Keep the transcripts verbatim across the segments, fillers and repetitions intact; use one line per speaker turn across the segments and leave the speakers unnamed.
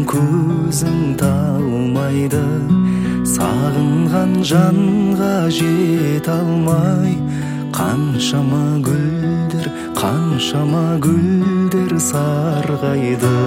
көзің талмайды, сағынған жанға жете алмай. Қаншама гүлдер, қаншама гүлдер сарғайды.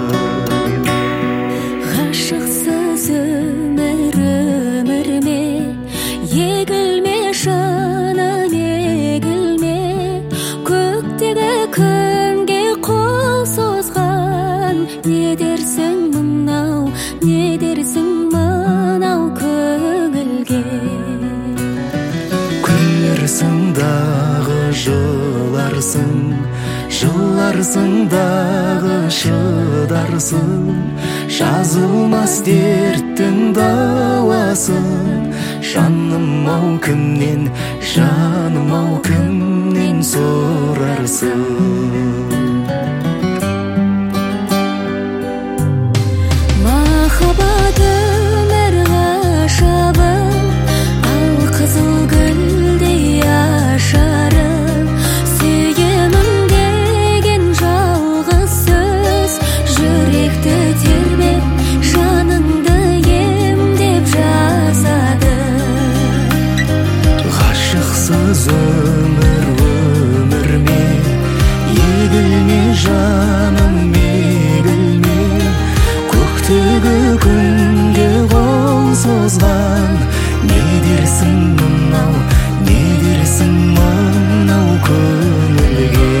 Ғашықсыз өмір өмірме, егілме жаным егілме. Көктегі күнге қол созған, не дерсің мынау, не дерсің мынау көңілге.
Күлерсің дағы жыларсың, жыларсың дағы шыдарсың. Жазылмас дерттің дауасын, жаным-ау кімнен, жаным-ау кімнен сұрарсың.
Махаббат өмір ғажабы, ал қызыл гүлдей ашары. Сүйемін деген жалғыз сөз, жүректі тербеп, жаныңды емдеп жазады.
Ғашықсыз өмір өмірме, егілме жаным егілме. Көктегі күнге қол созған, не дерсің мынау, не дерсің мынау көңілге.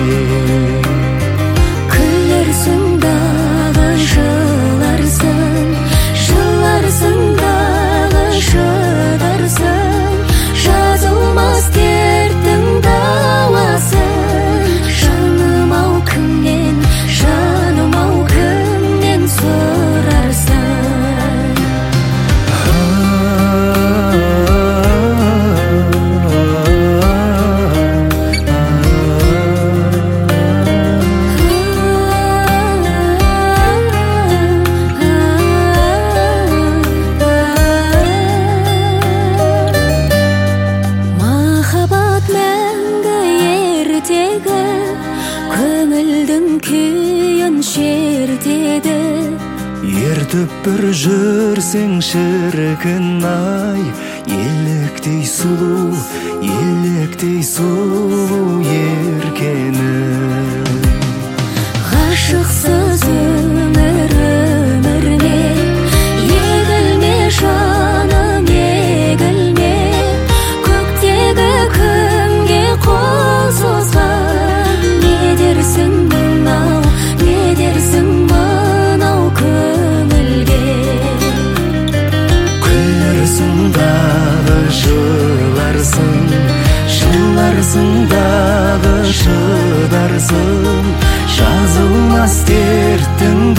Күлерсің дағы жыларсың, жыларсың дағы шыдарсың. Жазылмас дерттің дауасын, жаным-ау кімнен, жаным-ау кімнен сұрарсың. Махаббат мәңгі ертегі, көңілдің күйін шертеді.
Ертіп бір жүрсең шіркін-ай, еліктей сұлу, еліктей сұлу еркені.
Ғашықсыз өмір өмірме, егілме жаным егілме. Көктегі күнге қол созған, не дерсің мынау, не дерсің мынау көңілге.
Күлерсің дағы жыларсың, жыларсың дағы шыдарсың. Жазылмас дерттің